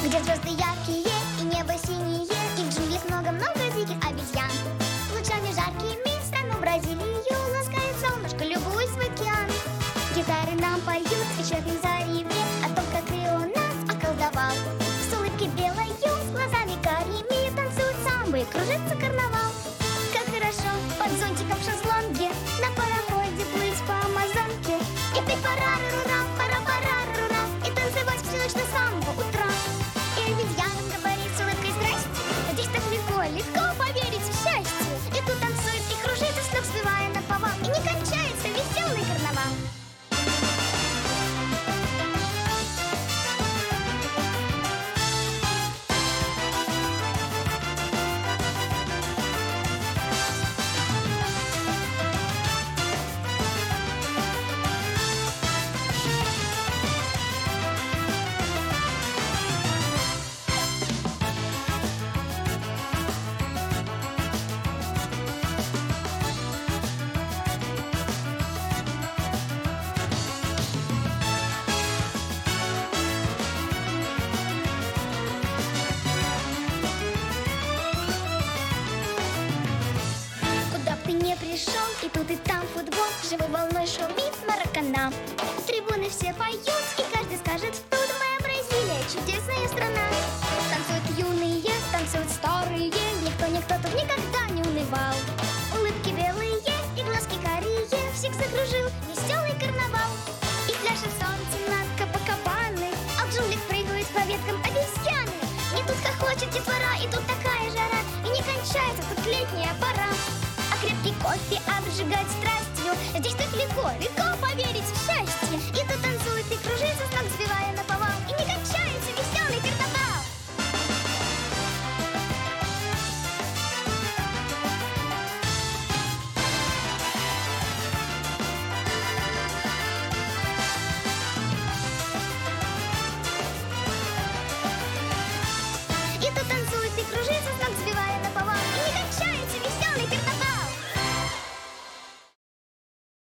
Где звезды яркие и небо синее, и в джунглях много-много диких обезьян. Лучами жаркими страну Бразилию ласкает солнышко, любуясь в океан. Гитары нам поют, свечат им за реве о том, как Рио нас околдовал. С улыбкой белою, с глазами карими танцуют самбо и кружится карнавал. Как хорошо под зонтиком в шезлонге на пароходе плыть по Амазонке и петь пара-ра-ра, пара-пара-ра-ра, и танцевать всю ночь до самого утра. И обезьянам говорит с улыбкой здрасте. Здесь так легко, легко поверить в счастье. И тут танцует и кружится, с ног сбивая наповал, и не кончается веселый карнавал. Не пришел, и тут и там футбол живой волной шумит Маракана. Трибуны все поют, и каждый скажет в тут: моя Бразилия, чудесная страна. Танцуют юные, танцуют старые, никто тут никогда не унывал. Улыбки белые и глазки карие, всех закружил веселый карнавал. И пляшет солнце над Копакабаной, а в джунглях прыгают по веткам обезьяны. И тут хохочет детвора, и тут такая жара, и не кончается тут летняя пора. Крепкий кофе обжигать страстью, здесь так легко, легко поверить в счастье. И тут танцует и кружится, с ног сбивая на